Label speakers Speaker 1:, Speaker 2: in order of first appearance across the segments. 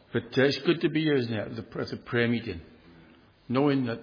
Speaker 1: But it's good to be here, isn't it, at the prayer meeting, knowing that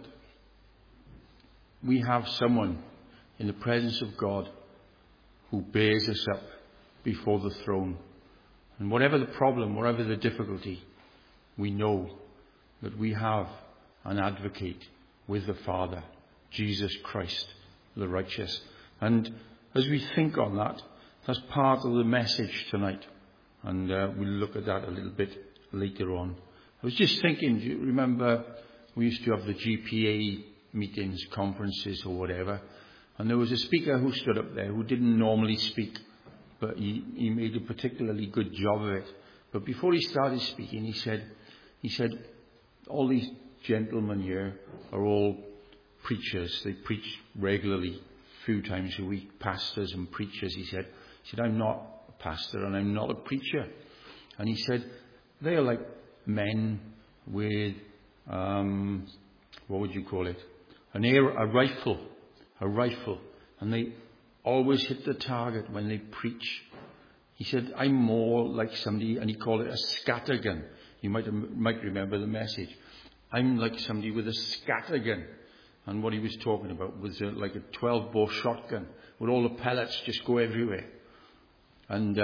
Speaker 1: we have someone in the presence of God who bears us up before the throne. And whatever the problem, whatever the difficulty, we know that we have an advocate with the Father, Jesus Christ, the righteous. And as we think on that, that's part of the message tonight. And we'll look at that a little bit later on. I was just thinking, do you remember we used to have the GPA meetings, conferences or whatever, and there was a speaker who stood up there who didn't normally speak, but he made a particularly good job of it. But before he started speaking, he said, all these gentlemen here are all preachers. They preach regularly, a few times a week, pastors and preachers. He said, I'm not a pastor and I'm not a preacher. And he said, they are like men with, what would you call it? A rifle. And they always hit the target when they preach. He said, I'm more like somebody, and he called it a scattergun. You might remember the message. I'm like somebody with a scattergun. And what he was talking about was like a 12-bore shotgun, where all the pellets just go everywhere. And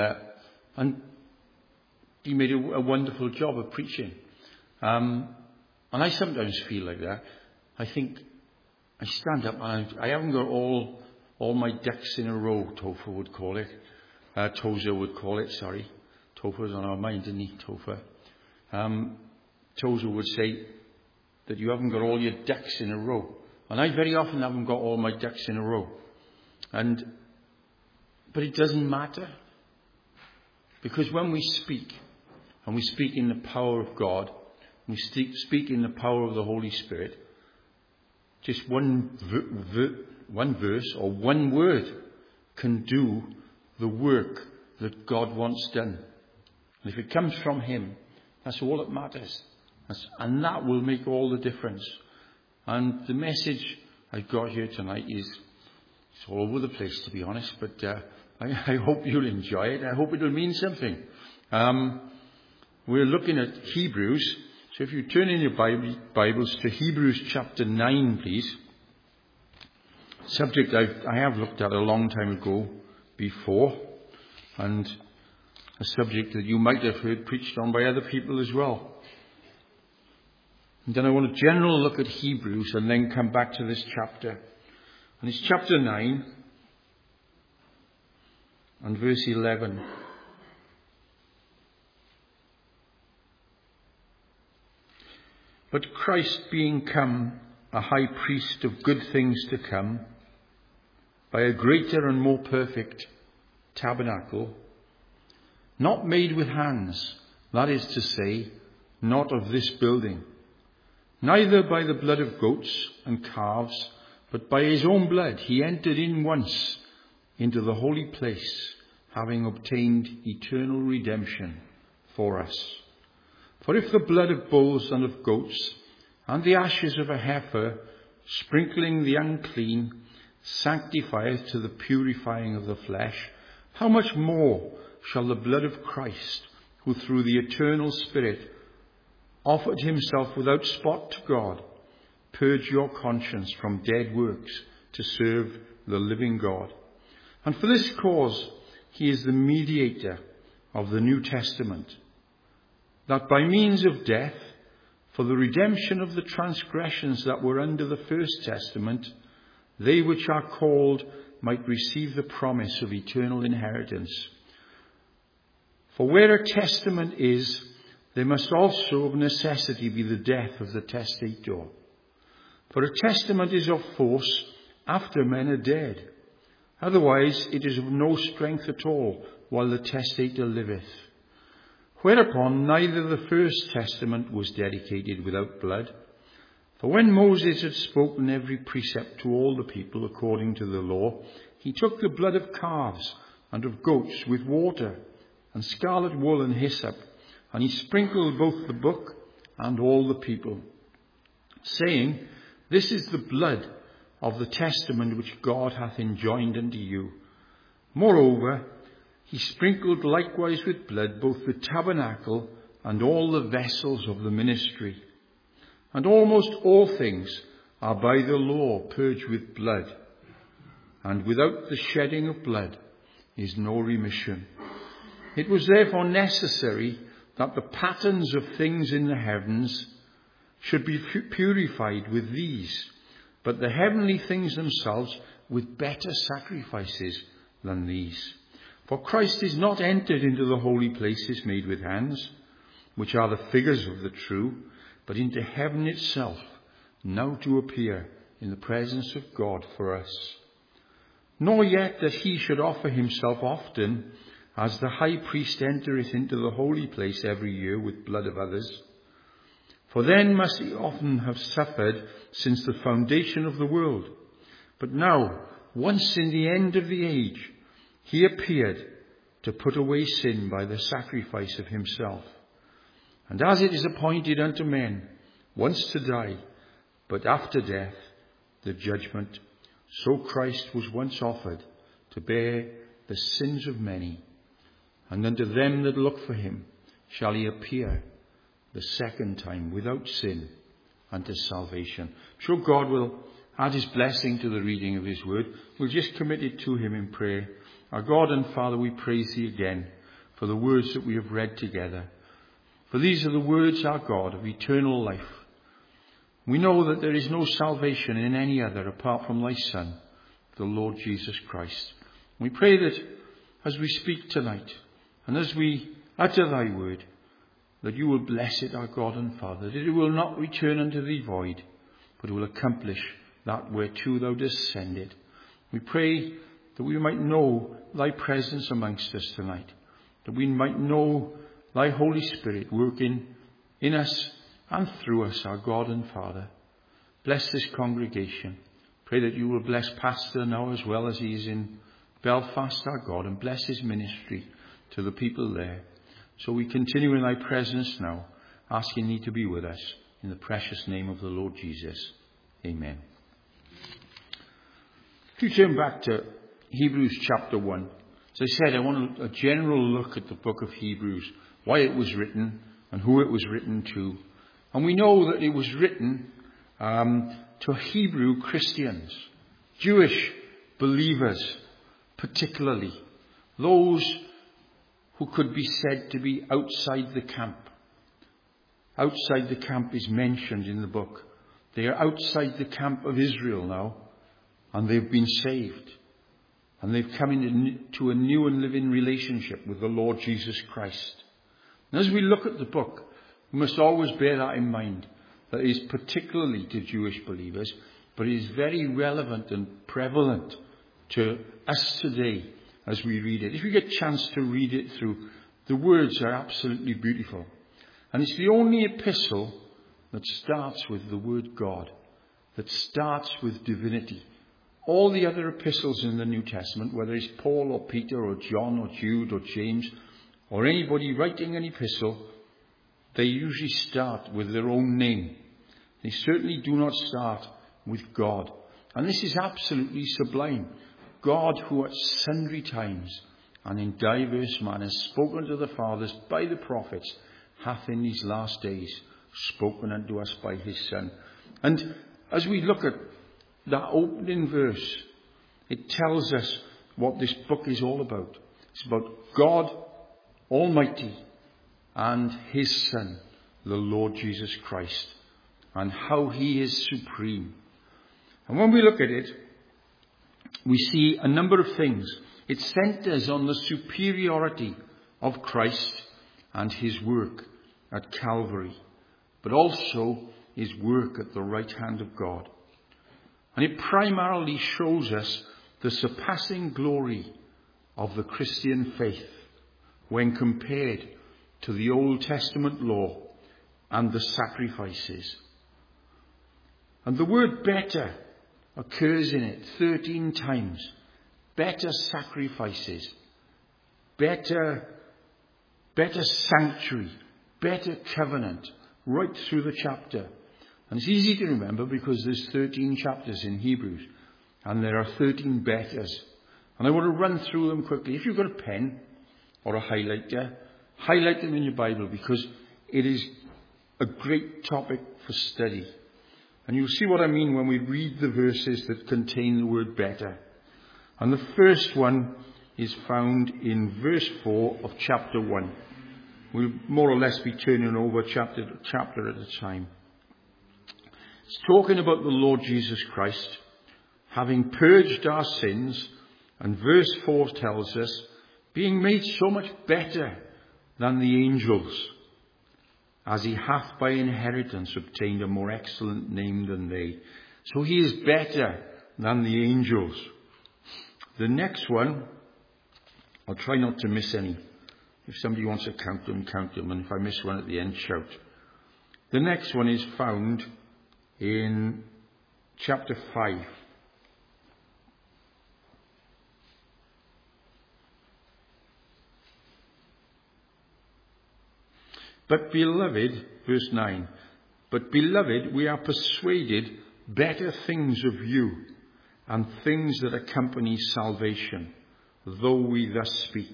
Speaker 1: he made a wonderful job of preaching. And I sometimes feel like that. I think I stand up and I haven't got all my ducks in a row, Topher would call it. Tozer would call it, sorry. Topher's on our mind, isn't he, Topher? Tozer would say that you haven't got all your ducks in a row. And I very often haven't got all my ducks in a row. But it doesn't matter. Because when we speak, and we speak in the power of God, we speak in the power of the Holy Spirit, just one verse or one word can do the work that God wants done. And if it comes from Him, that's all that matters. And that will make all the difference. And the message I've got here tonight is, it's all over the place, to be honest, but I hope you'll enjoy it. I hope it'll mean something. We're looking at Hebrews. So if you turn in your Bibles to Hebrews chapter 9, please. Subject I have looked at a long time ago before, and a subject that you might have heard preached on by other people as well. And then I want a general look at Hebrews and then come back to this chapter. And it's chapter 9 and verse 11. But Christ being come a high priest of good things to come, by a greater and more perfect tabernacle, not made with hands, that is to say, not of this building, neither by the blood of goats and calves, but by his own blood he entered in once into the holy place, having obtained eternal redemption for us. For if the blood of bulls and of goats, and the ashes of a heifer, sprinkling the unclean, sanctifieth to the purifying of the flesh, how much more shall the blood of Christ, who through the eternal Spirit offered himself without spot to God, purge your conscience from dead works to serve the living God? And for this cause he is the mediator of the New Testament, that by means of death, for the redemption of the transgressions that were under the first testament, they which are called might receive the promise of eternal inheritance. For where a testament is, there must also of necessity be the death of the testator. For a testament is of force after men are dead. Otherwise it is of no strength at all while the testator liveth. Whereupon neither the first testament was dedicated without blood. For when Moses had spoken every precept to all the people according to the law, he took the blood of calves and of goats with water and scarlet wool and hyssop, and he sprinkled both the book and all the people, saying, This is the blood of the testament which God hath enjoined unto you. Moreover, he sprinkled likewise with blood both the tabernacle and all the vessels of the ministry. And almost all things are by the law purged with blood, and without the shedding of blood is no remission. It was therefore necessary that the patterns of things in the heavens should be purified with these, but the heavenly things themselves with better sacrifices than these. For Christ is not entered into the holy places made with hands, which are the figures of the true, but into heaven itself, now to appear in the presence of God for us. Nor yet that he should offer himself often, as the high priest entereth into the holy place every year with blood of others. For then must he often have suffered since the foundation of the world. But now, once in the end of the age, he appeared to put away sin by the sacrifice of himself. And as it is appointed unto men once to die, but after death the judgment, so Christ was once offered to bear the sins of many. And unto them that look for him shall he appear the second time without sin unto salvation. I'm sure God will add his blessing to the reading of his word. We'll just commit it to him in prayer. Our God and Father, we praise thee again for the words that we have read together. For these are the words, our God, of eternal life. We know that there is no salvation in any other apart from thy Son, the Lord Jesus Christ. We pray that as we speak tonight and as we utter thy word, that you will bless it, our God and Father, that it will not return unto thee void, but it will accomplish that whereto thou dost send it. We pray that we might know thy presence amongst us tonight, that we might know thy Holy Spirit working in us and through us, our God and Father. Bless this congregation. Pray that you will bless Pastor now as well as he is in Belfast, our God, and bless his ministry to the people there. So we continue in thy presence now, asking thee to be with us in the precious name of the Lord Jesus. Amen. If you turn back to Hebrews chapter 1, as I said, I want a general look at the book of Hebrews, why it was written and who it was written to. And we know that it was written to Hebrew Christians, Jewish believers particularly, those who could be said to be outside the camp. Outside the camp is mentioned in the book. They are outside the camp of Israel now, and they've been saved. And they've come into a new and living relationship with the Lord Jesus Christ. And as we look at the book, we must always bear that in mind, that it is particularly to Jewish believers, but it is very relevant and prevalent to us today as we read it. If you get a chance to read it through, the words are absolutely beautiful. And it's the only epistle that starts with the word God, that starts with divinity. All the other epistles in the New Testament, whether it's Paul or Peter or John or Jude or James or anybody writing an epistle, they usually start with their own name. They certainly do not start with God. And this is absolutely sublime. God, who at sundry times and in diverse manners spoken to the fathers by the prophets, hath in these last days spoken unto us by his Son. And as we look at that opening verse, it tells us what this book is all about. It's about God Almighty and his Son, the Lord Jesus Christ, and how he is supreme. And when we look at it, we see a number of things. It centers on the superiority of Christ and his work at Calvary, but also his work at the right hand of God. And it primarily shows us the surpassing glory of the Christian faith when compared to the Old Testament law and the sacrifices. And the word better occurs in it 13 times. Better sacrifices, better sanctuary, better covenant, right through the chapter. And it's easy to remember because there's 13 chapters in Hebrews and there are 13 betters. And I want to run through them quickly. If you've got a pen or a highlighter, highlight them in your Bible, because it is a great topic for study. And you'll see what I mean when we read the verses that contain the word better. And the first one is found in verse 4 of chapter 1. We'll more or less be turning over chapter at a time. It's talking about the Lord Jesus Christ, having purged our sins, and verse 4 tells us, being made so much better than the angels, as he hath by inheritance obtained a more excellent name than they. So he is better than the angels. The next one, I'll try not to miss any. If somebody wants to count them, and if I miss one at the end, shout. The next one is found in chapter 5. But beloved, verse 9, but beloved, we are persuaded better things of you, and things that accompany salvation, though we thus speak.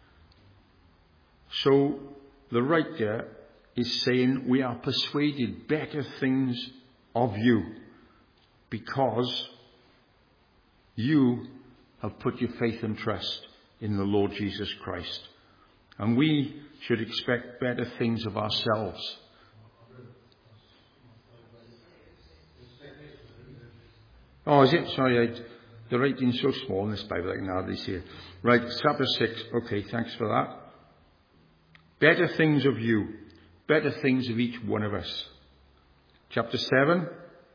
Speaker 1: So the writer is saying we are persuaded better things of you, because you have put your faith and trust in the Lord Jesus Christ. And we should expect better things of ourselves. Oh, is it? Sorry, the writing's so small in this Bible I can hardly see it. Right, chapter 6. Okay, thanks for that. Better things of you. Better things of each one of us. Chapter 7.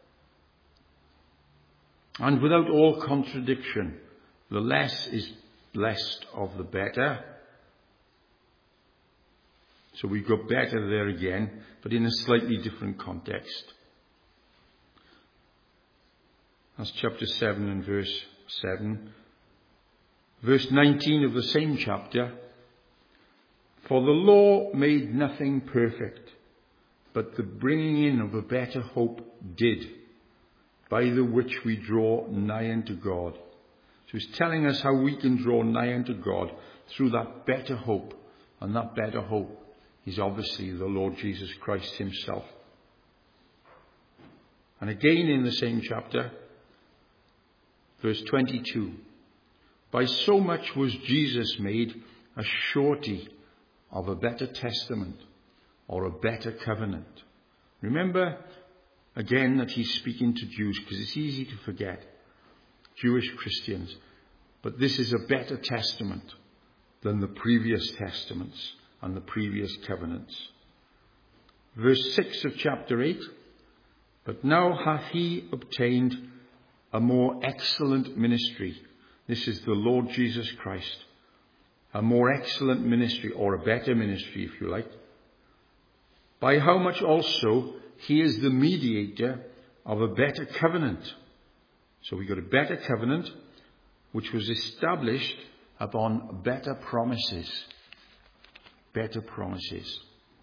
Speaker 1: And without all contradiction, the less is blessed of the better. So we've got better there again, but in a slightly different context. That's chapter 7 and verse 7. Verse 19 of the same chapter. For the law made nothing perfect, but the bringing in of a better hope did, by the which we draw nigh unto God. So he's telling us how we can draw nigh unto God through that better hope. And that better hope is obviously the Lord Jesus Christ himself. And again in the same chapter, verse 22. By so much was Jesus made a surety of a better testament, or a better covenant. Remember again that he's speaking to Jews, because it's easy to forget. Jewish Christians. But this is a better testament than the previous testaments and the previous covenants. Verse 6 of chapter 8. But now hath he obtained a more excellent ministry. This is the Lord Jesus Christ. A more excellent ministry, or a better ministry if you like. By how much also he is the mediator of a better covenant. So we got a better covenant which was established upon better promises. Better promises.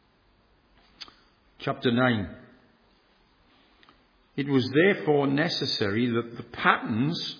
Speaker 1: Chapter 9. It was therefore necessary that the patterns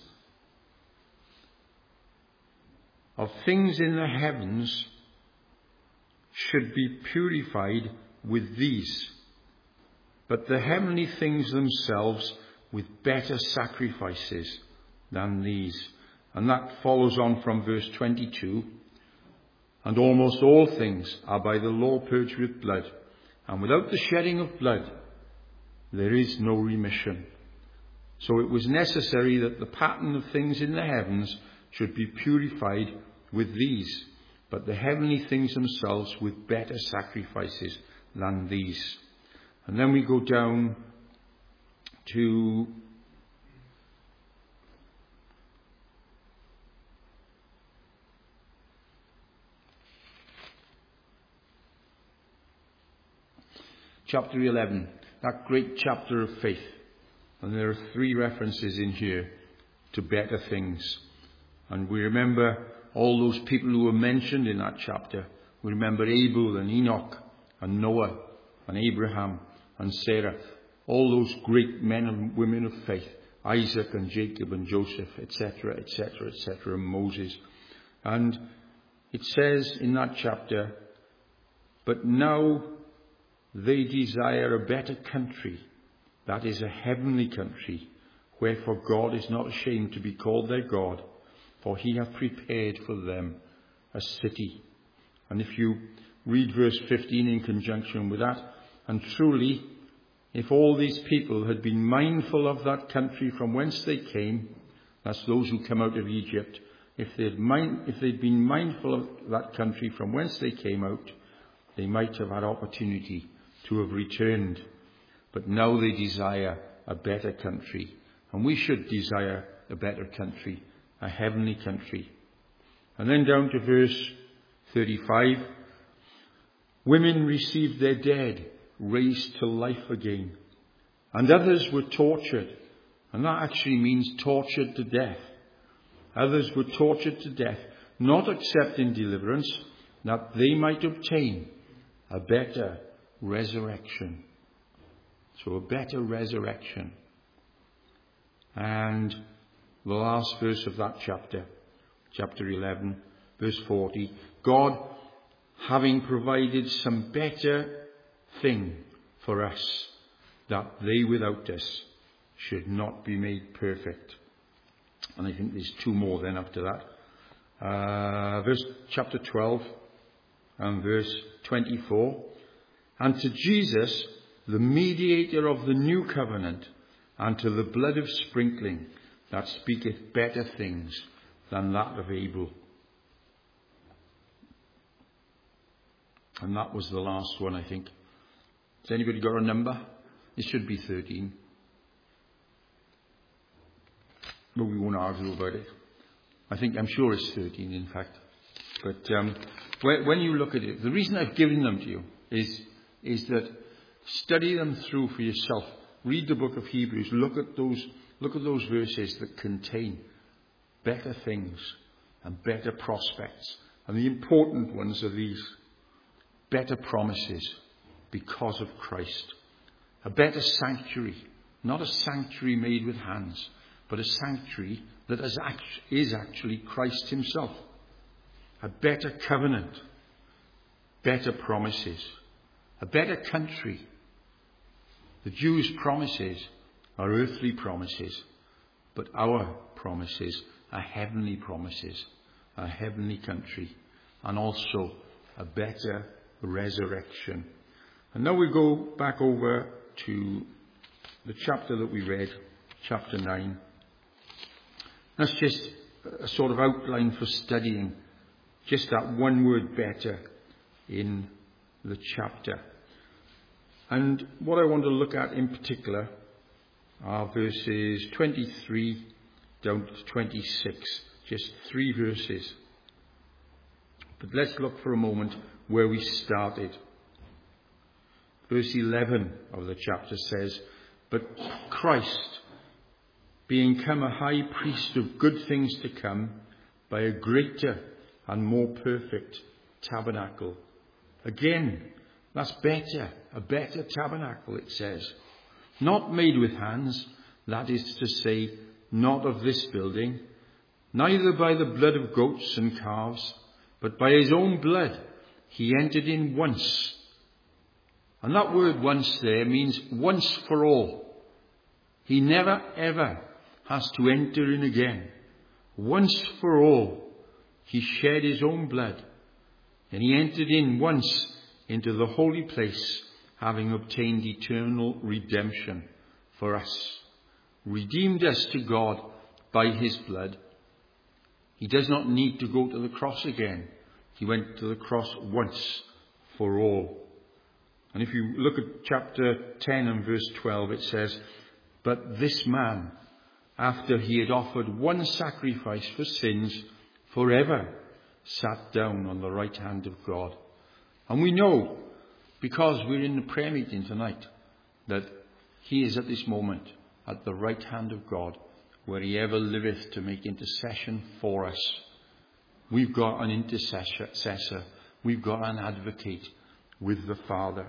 Speaker 1: of things in the heavens should be purified with these, but the heavenly things themselves with better sacrifices than these. And that follows on from verse 22. And almost all things are by the law purged with blood, and without the shedding of blood there is no remission. So it was necessary that the pattern of things in the heavens should be purified with these, but the heavenly things themselves with better sacrifices than these. And then we go down to chapter 11, that great chapter of faith. And there are 3 references in here to better things. And we remember all those people who were mentioned in that chapter. We remember Abel and Enoch and Noah and Abraham and Sarah. All those great men and women of faith. Isaac and Jacob and Joseph, etc., etc., etc., and Moses. And it says in that chapter, but now they desire a better country, that is a heavenly country, wherefore God is not ashamed to be called their God, for he hath prepared for them a city. And if you read verse 15 in conjunction with that, and truly, if all these people had been mindful of that country from whence they came, that's those who come out of Egypt, if they'd been mindful of that country from whence they came out, they might have had opportunity to have returned. But now they desire a better country. And we should desire a better country, a heavenly country. And then down to verse 35. Women received their dead, raised to life again. And others were tortured. And that actually means tortured to death. Others were tortured to death, not accepting deliverance, that they might obtain a better resurrection. So a better resurrection. And the last verse of that chapter, chapter 11, verse 40, God, having provided some better thing for us, that they without us should not be made perfect. And I think there's two more then after that. Chapter 12 and verse 24. And to Jesus, the mediator of the new covenant, and to the blood of sprinkling, that speaketh better things than that of Abel. And that was the last one, I think. Has anybody got a number? It should be 13. But we won't argue about it. I'm sure it's 13, in fact. But when you look at it, the reason I've given them to you is that study them through for yourself. Read the book of Hebrews. Look at those verses that contain better things and better prospects. And the important ones are these. Better promises because of Christ. A better sanctuary. Not a sanctuary made with hands, but a sanctuary that is actually Christ himself. A better covenant. Better promises. A better country. The Jews' promises are earthly promises, but our promises are heavenly promises, a heavenly country, and also a better resurrection. And now we go back over to the chapter that we read, chapter 9. That's just a sort of outline for studying just that one word better in the chapter. And what I want to look at in particular are verses 23 down to 26, just 3 verses. But let's look for a moment where we started. Verse 11 of the chapter says, But Christ, being come a high priest of good things to come, by a greater and more perfect tabernacle. Again, that's better, a better tabernacle, it says. Not made with hands, that is to say, not of this building, neither by the blood of goats and calves, but by his own blood he entered in once. And that word once there means once for all. He never ever has to enter in again. Once for all, he shed his own blood, and he entered in once into the holy place, having obtained eternal redemption for us. Redeemed us to God by his blood. He does not need to go to the cross again. He went to the cross once for all. And if you look at chapter 10 and verse 12, it says, But this man, after he had offered one sacrifice for sins, forever sat down on the right hand of God. And we know, because we're in the prayer meeting tonight, that he is at this moment at the right hand of God, where he ever liveth to make intercession for us. We've got an intercessor. We've got an advocate with the Father.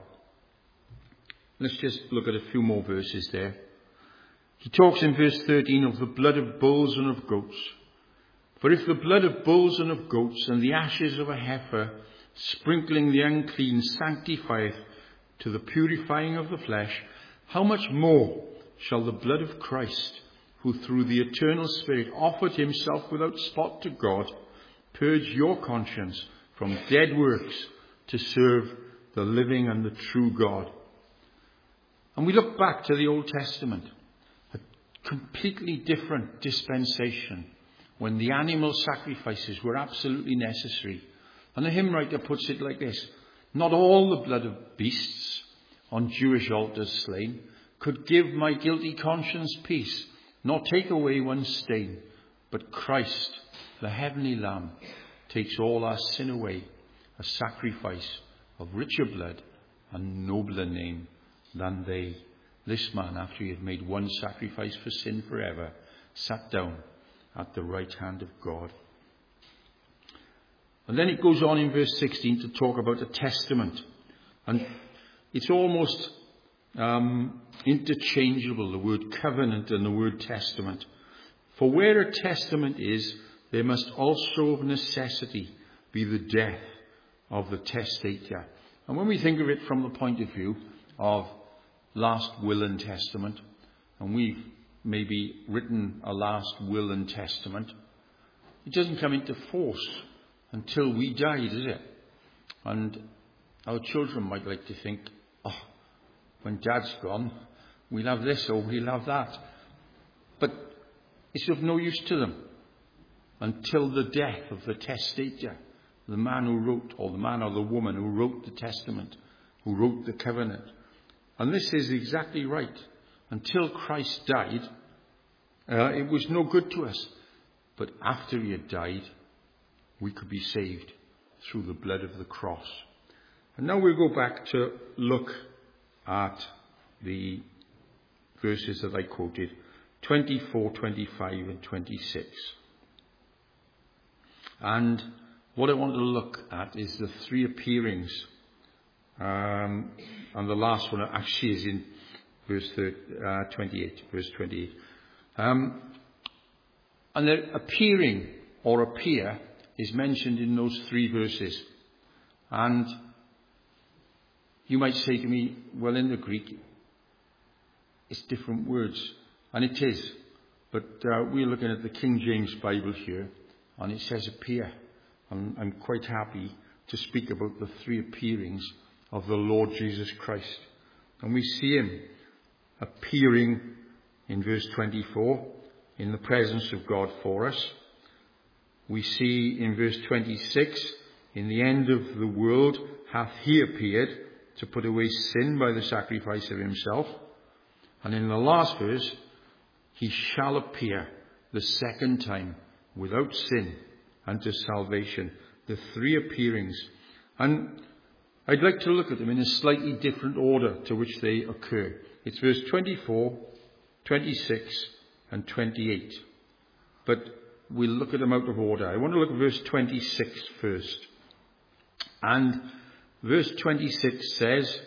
Speaker 1: Let's just look at a few more verses there. He talks in verse 13 of the blood of bulls and of goats. For if the blood of bulls and of goats and the ashes of a heifer, sprinkling the unclean, sanctifieth, to the purifying of the flesh, how much more shall the blood of Christ, who through the eternal Spirit offered himself without spot to God, purge your conscience from dead works to serve the living and the true God. And we look back to the Old Testament, a completely different dispensation when the animal sacrifices were absolutely necessary. And the hymn writer puts it like this: not all the blood of beasts on Jewish altars slain could give my guilty conscience peace, nor take away one stain. But Christ, the heavenly Lamb, takes all our sin away, a sacrifice of richer blood and nobler name than they. This man, after he had made one sacrifice for sin forever, sat down at the right hand of God. And then it goes on in verse 16 to talk about a testament. And it's almost interchangeable, the word covenant and the word testament. For where a testament is, there must also of necessity be the death of the testator. And when we think of it from the point of view of last will and testament, and we've maybe written a last will and testament, it doesn't come into force until we die, does it? And our children might like to think, when Dad's gone, we'll have this or we'll have that. But it's of no use to them until the death of the testator, the man who wrote, or the man or the woman who wrote the testament, who wrote the covenant. And this is exactly right. Until Christ died, it was no good to us. But after he had died, we could be saved through the blood of the cross. And now we'll go back to look at the verses that I quoted, 24, 25 and 26. And what I want to look at is the three appearings. And the last one actually is in verse 28. Verse 28. And the appearing or appear is mentioned in those three verses. And you might say to me, well, in the Greek, it's different words. And it is. But we're looking at the King James Bible here, and it says appear. And I'm quite happy to speak about the three appearings of the Lord Jesus Christ. And we see him appearing in verse 24 in the presence of God for us. We see in verse 26, in the end of the world hath he appeared to put away sin by the sacrifice of himself. And in the last verse, he shall appear the second time without sin unto salvation. The three appearings. And I'd like to look at them in a slightly different order to which they occur. It's verse 24, 26 and 28. But we'll look at them out of order. I want to look at verse 26 first. And verse 26 says,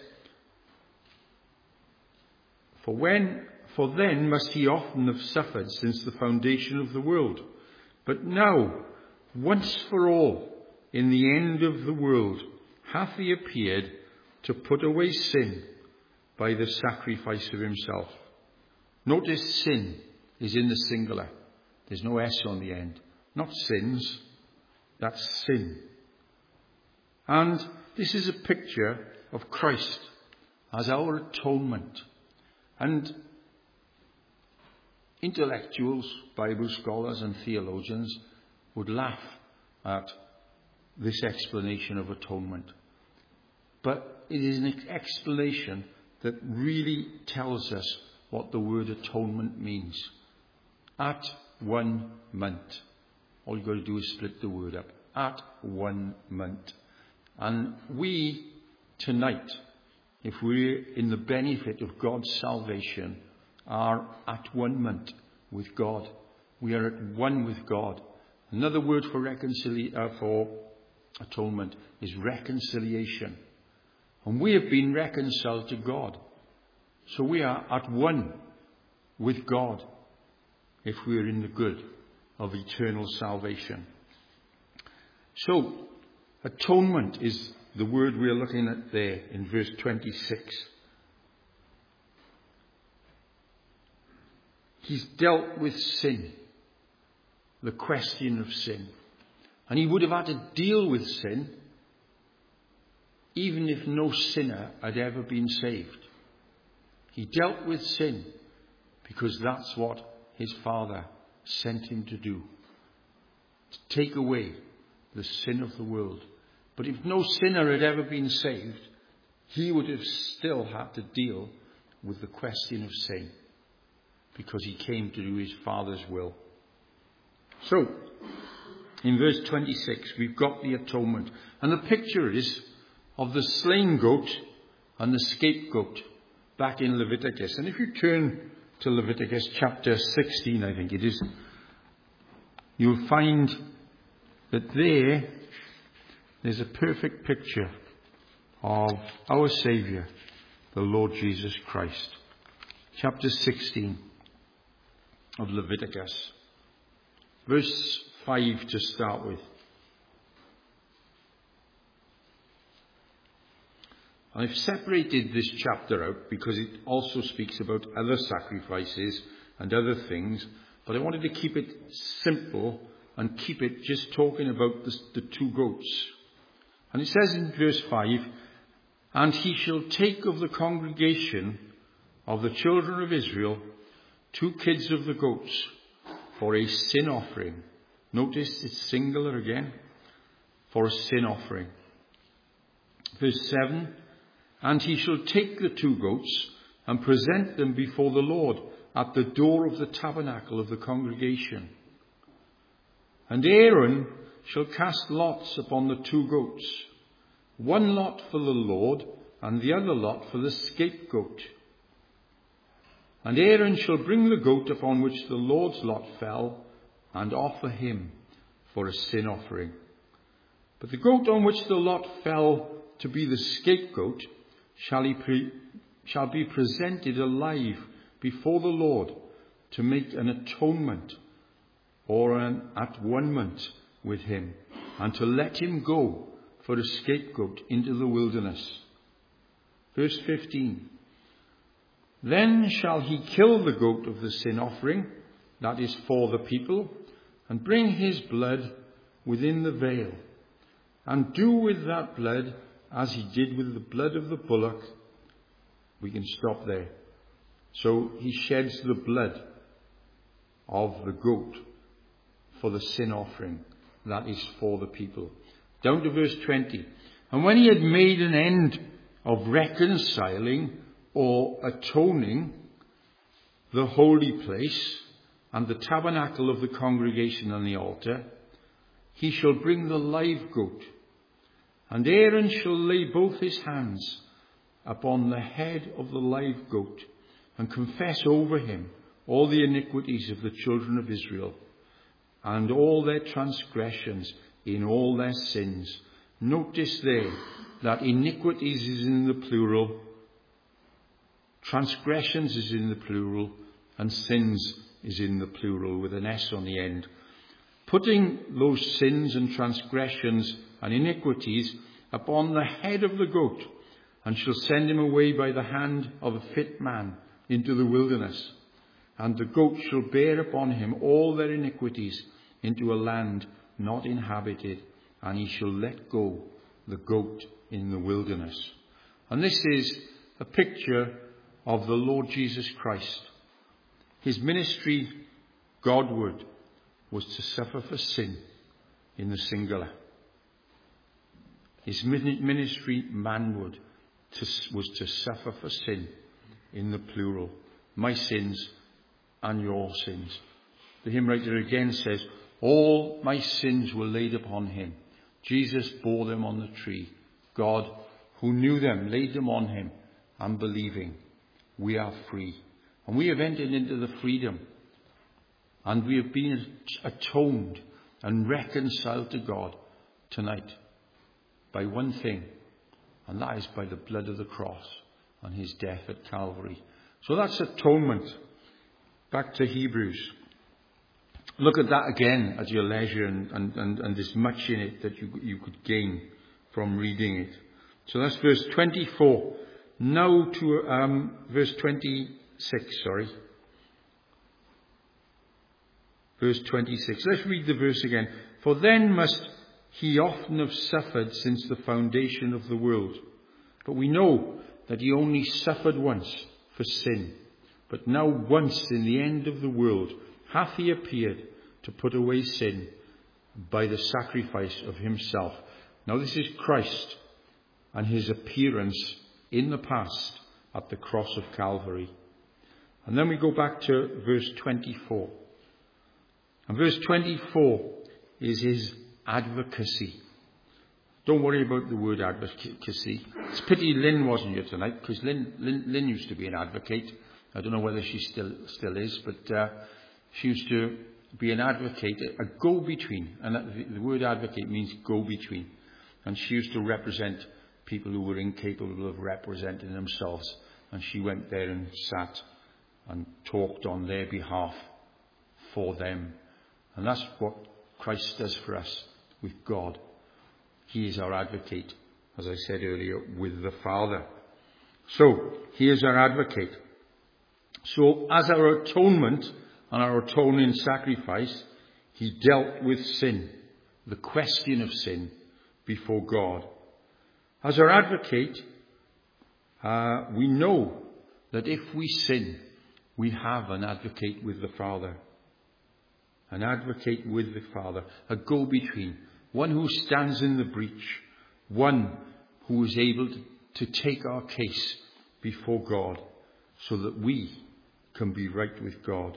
Speaker 1: For then must he often have suffered since the foundation of the world. But now, once for all, in the end of the world, hath he appeared to put away sin by the sacrifice of himself. Notice sin is in the singular. There's no S on the end. Not sins. That's sin. And this is a picture of Christ as our atonement. And intellectuals, Bible scholars and theologians would laugh at this explanation of atonement. But it is an explanation that really tells us what the word atonement means. At 1 month. All you've got to do is split the word up. At 1 month. And we, tonight, if we're in the benefit of God's salvation, are at 1 month with God. We are at one with God. Another word for atonement is reconciliation. And we have been reconciled to God. So we are at one with God if we are in the good of eternal salvation. So, atonement is the word we're looking at there in verse 26. He's dealt with sin, the question of sin. And he would have had to deal with sin even if no sinner had ever been saved. He dealt with sin because that's what his Father sent him to do, to take away the sin of the world. But if no sinner had ever been saved, he would have still had to deal with the question of sin, because he came to do his Father's will. So, in verse 26, we've got the atonement. And the picture is of the slain goat and the scapegoat back in Leviticus. And if you turn to Leviticus chapter 16, I think it is, you'll find that there's a perfect picture of our Saviour, the Lord Jesus Christ. Chapter 16 of Leviticus. Verse 5 to start with. I've separated this chapter out because it also speaks about other sacrifices and other things, but I wanted to keep it simple and keep it just talking about the two goats. And it says in verse 5, "And he shall take of the congregation of the children of Israel 2 kids of the goats for a sin offering." Notice it's singular again, for a sin offering. Verse 7, "And he shall take the 2 goats and present them before the Lord at the door of the tabernacle of the congregation. And Aaron shall cast lots upon the 2 goats, 1 lot for the Lord and the other lot for the scapegoat. And Aaron shall bring the goat upon which the Lord's lot fell and offer him for a sin offering. But the goat on which the lot fell to be the scapegoat shall be presented alive before the Lord to make an atonement or an at-one-ment with him, and to let him go for a scapegoat into the wilderness." Verse 15, "Then shall he kill the goat of the sin offering, that is for the people, and bring his blood within the veil, and do with that blood as he did with the blood of the bullock." We can stop there. So he sheds the blood of the goat for the sin offering, that is for the people. Down to verse 20. "And when he had made an end of reconciling or atoning the holy place and the tabernacle of the congregation and the altar, he shall bring the live goat, and Aaron shall lay both his hands upon the head of the live goat and confess over him all the iniquities of the children of Israel and all their transgressions in all their sins." Notice there that iniquities is in the plural, transgressions is in the plural, and sins is in the plural with an S on the end. Putting those sins and transgressions and iniquities upon the head of the goat, and shall send him away by the hand of a fit man into the wilderness. And the goat shall bear upon him all their iniquities into a land not inhabited, and he shall let go the goat in the wilderness. And this is a picture of the Lord Jesus Christ. His ministry, Godward, was to suffer for sin in the singular. His ministry, manward, was to suffer for sin in the plural. My sins and your sins. The hymn writer again says, "All my sins were laid upon him. Jesus bore them on the tree. God, who knew them, laid them on him, and believing, we are free." And we have entered into the freedom, and we have been atoned and reconciled to God tonight by one thing, and that is by the blood of the cross and his death at Calvary. So that's atonement. Back to Hebrews. Look at that again at your leisure, and there's much in it that you could gain from reading it. So that's verse 24. Now to verse 26, Verse 26. Let's read the verse again. For then must he often have suffered since the foundation of the world. But we know that he only suffered once for sin. But now once in the end of the world hath he appeared to put away sin by the sacrifice of himself. Now this is Christ and his appearance in the past at the cross of Calvary. And then we go back to verse 24. And verse 24 is his advocacy. Don't worry about the word advocacy. It's a pity Lynn wasn't here tonight, because Lynn used to be an advocate. I don't know whether she still is, but she used to be an advocate, a go-between. And the word advocate means go-between. And she used to represent people who were incapable of representing themselves. And she went there and sat and talked on their behalf for them. And that's what Christ does for us with God. He is our advocate, as I said earlier, with the Father. So, he is our advocate. So, as our atonement and our atoning sacrifice, he dealt with sin, the question of sin, before God. As our advocate, we know that if we sin, we have an advocate with the Father. An advocate with the Father, a go-between, one who stands in the breach, one who is able to take our case before God so that we can be right with God.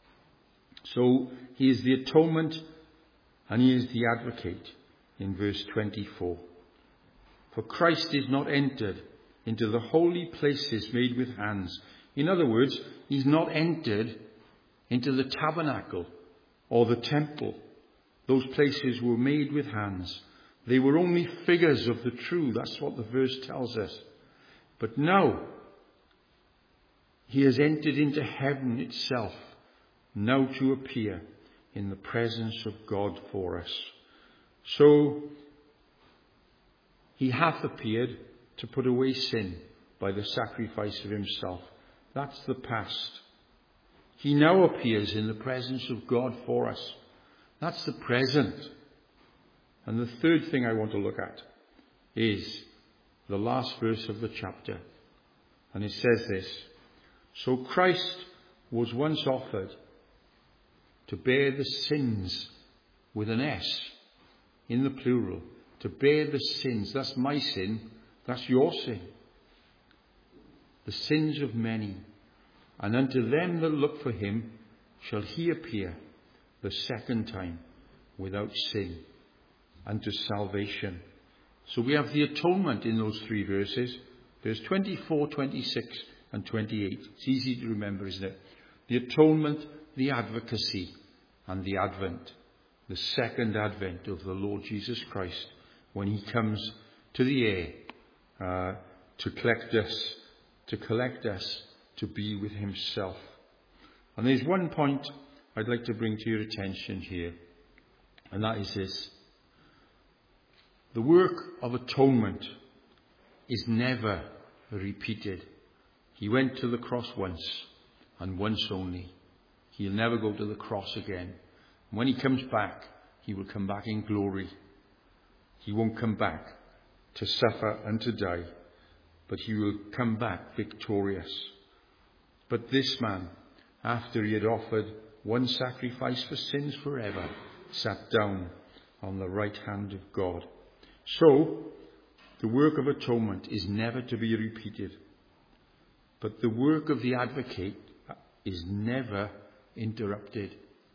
Speaker 1: So he is the atonement and he is the advocate in verse 24. For Christ is not entered into the holy places made with hands. In other words, he's not entered into the tabernacle or the temple. Those places were made with hands. They were only figures of the true. That's what the verse tells us. But now, he has entered into heaven itself, now to appear in the presence of God for us. So, he hath appeared to put away sin by the sacrifice of himself. That's the past. He now appears in the presence of God for us. That's the present. And the third thing I want to look at is the last verse of the chapter. And it says this: So Christ was once offered to bear the sins, with an S, in the plural. To bear the sins. That's my sin. That's your sin. The sins of many. And unto them that look for him shall he appear the second time without sin unto salvation. So we have the atonement in those three verses. Verse 24, 26 and 28. It's easy to remember, isn't it? The atonement, the advocacy and the advent. The second advent of the Lord Jesus Christ, when he comes to the air to collect us to be with himself. And there's one point I'd like to bring to your attention here, and that is this: the work of atonement is never repeated. He went to the cross once, and once only. He'll never go to the cross again. When he comes back, he will come back in glory. He won't come back to suffer and to die, but he will come back victorious. But this man, after he had offered one sacrifice for sins forever, sat down on the right hand of God. So, the work of atonement is never to be repeated. But the work of the advocate is never interrupted.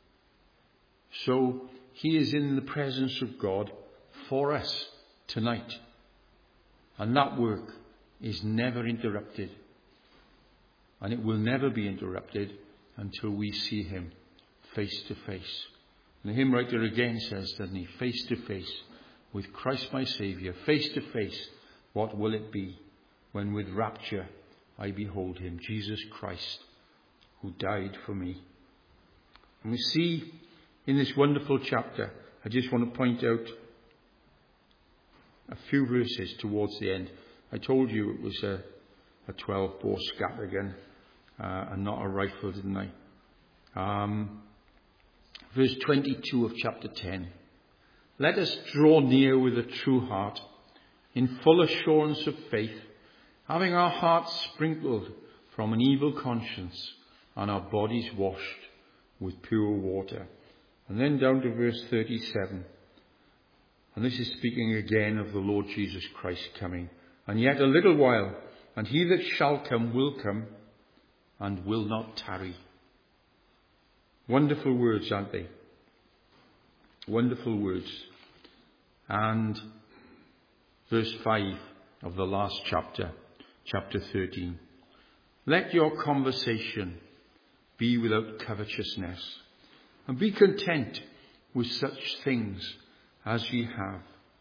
Speaker 1: So, he is in the presence of God for us tonight. And that work is never interrupted. And it will never be interrupted until we see him face to face. And the hymn writer again says, doesn't he? Face to face with Christ my Saviour. Face to face, what will it be when with rapture I behold him, Jesus Christ, who died for me. And we see in this wonderful chapter, I just want to point out a few verses towards the end. I told you it was a 12-bore scattergun and not a rifle, didn't I? Verse 22 of chapter 10. Let us draw near with a true heart, in full assurance of faith, having our hearts sprinkled from an evil conscience and our bodies washed with pure water. And then down to verse 37. And this is speaking again of the Lord Jesus Christ coming. And yet a little while, and he that shall come will come, and will not tarry. Wonderful words, aren't they? Wonderful words. And verse 5 of the last chapter, chapter 13. Let your conversation be without covetousness, and be content with such things as ye have.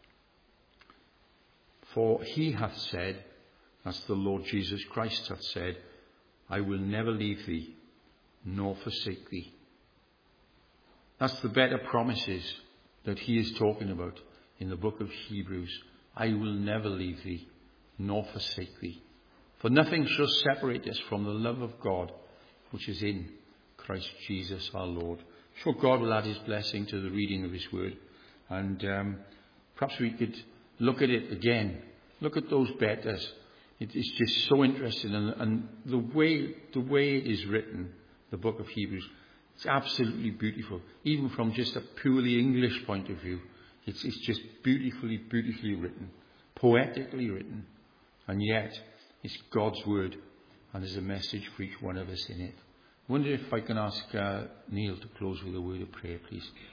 Speaker 1: For he hath said, as the Lord Jesus Christ hath said, I will never leave thee, nor forsake thee. That's the better promises that he is talking about in the book of Hebrews. I will never leave thee, nor forsake thee. For nothing shall separate us from the love of God, which is in Christ Jesus our Lord. Sure, God will add his blessing to the reading of his word. And perhaps we could look at it again. Look at those betters. It is just so interesting. And the way it is written, the book of Hebrews, it's absolutely beautiful. Even from just a purely English point of view, it's just beautifully written. Poetically written. And yet, it's God's word. And there's a message for each one of us in it. I wonder if I can ask Neil to close with a word of prayer, please.